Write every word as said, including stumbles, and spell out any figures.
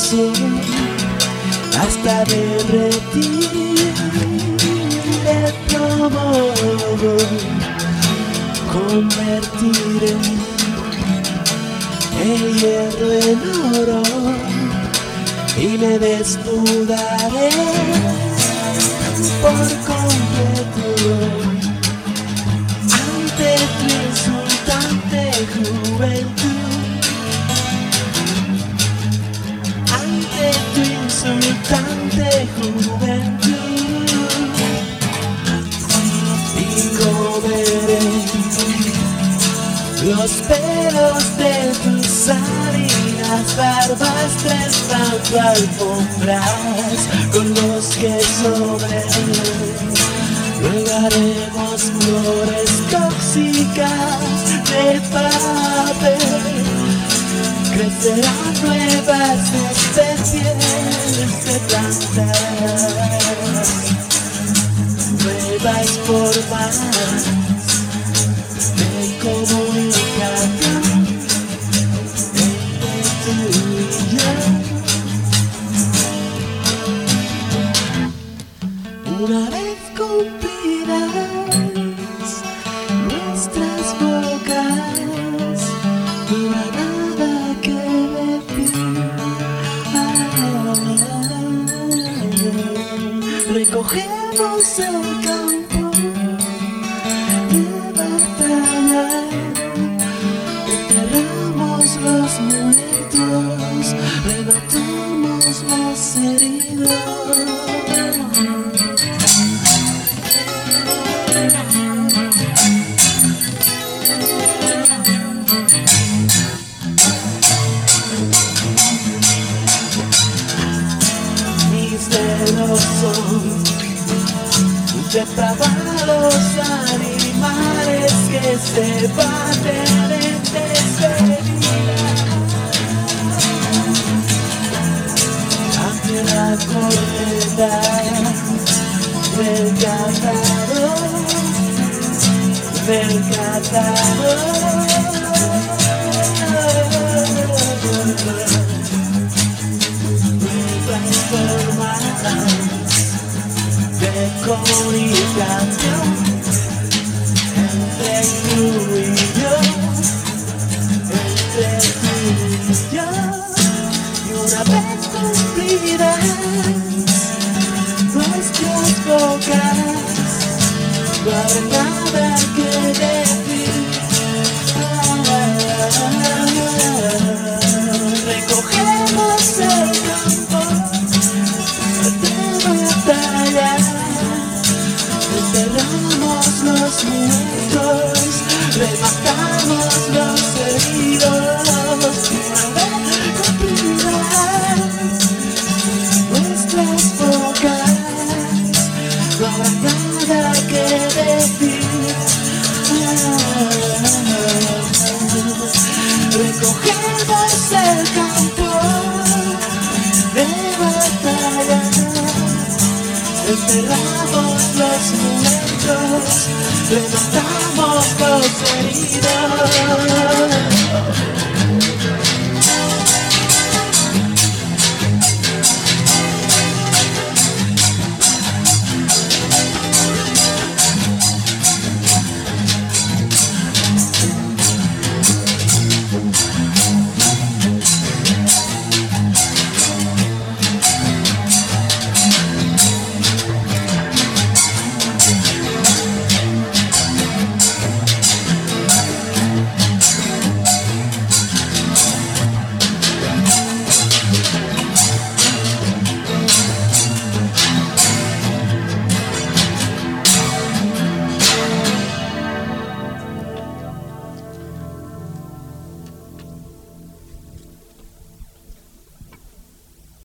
corazón hasta derretir el plomo, convertir el hierro en oro y me desnudaré por completo ante tu insultante juventud, ante tu insultante juventud, y comeré los pelos de tus harinas barbastres, tanto alfombras con los que sobreviven. Luego haremos flores tóxicas de papel, crecerán nuevas especies de plantas, nuevas formas de comunicación entre tú y yo. Una vez cumplirás nuestras bocas, no hay nada que decir. Recogemos el campo de batalla, enterramos los muertos, rematamos los heridos. Mis dedos son de trabalos animales que se baten en despedida ante la corteza del cazador, del cazador. Nuevas formas de comunicación entre tú y yo, entre tú y yo. Y una vez cumplidas nuestras bocas, no habrá nada que decir. Recogemos el campo de batalla, enterramos los muertos, rematamos los heridos. Una vez cumplirás nuestras bocas, no habrá nada que decir. Recogemos el campo de batalla, enterramos los muertos, rematamos los heridos.